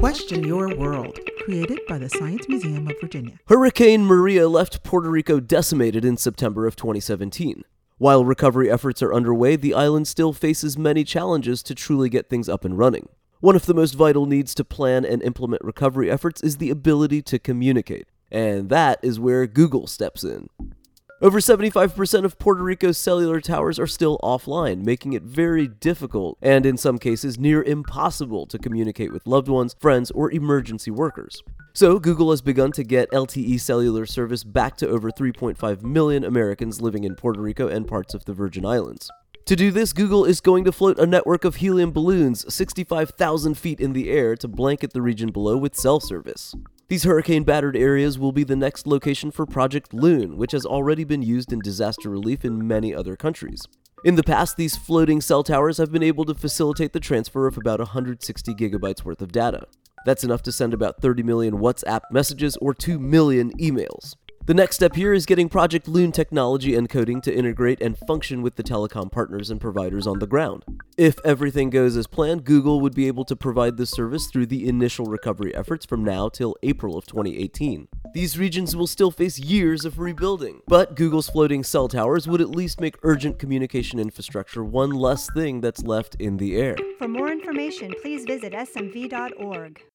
Question Your World, created by the Science Museum of Virginia. Hurricane Maria left Puerto Rico decimated in September of 2017. While recovery efforts are underway, the island still faces many challenges to truly get things up and running. One of the most vital needs to plan and implement recovery efforts is the ability to communicate, and that is where Google steps in. Over 75% of Puerto Rico's cellular towers are still offline, making it very difficult, and in some cases near impossible, to communicate with loved ones, friends, or emergency workers. So Google has begun to get LTE cellular service back to over 3.5 million Americans living in Puerto Rico and parts of the Virgin Islands. To do this, Google is going to float a network of helium balloons 65,000 feet in the air to blanket the region below with cell service. These hurricane-battered areas will be the next location for Project Loon, which has already been used in disaster relief in many other countries. In the past, these floating cell towers have been able to facilitate the transfer of about 160 gigabytes worth of data. That's enough to send about 30 million WhatsApp messages or 2 million emails. The next step here is getting Project Loon technology and coding to integrate and function with the telecom partners and providers on the ground. If everything goes as planned, Google would be able to provide this service through the initial recovery efforts from now till April of 2018. These regions will still face years of rebuilding, but Google's floating cell towers would at least make urgent communication infrastructure one less thing that's left in the air. For more information, please visit smv.org.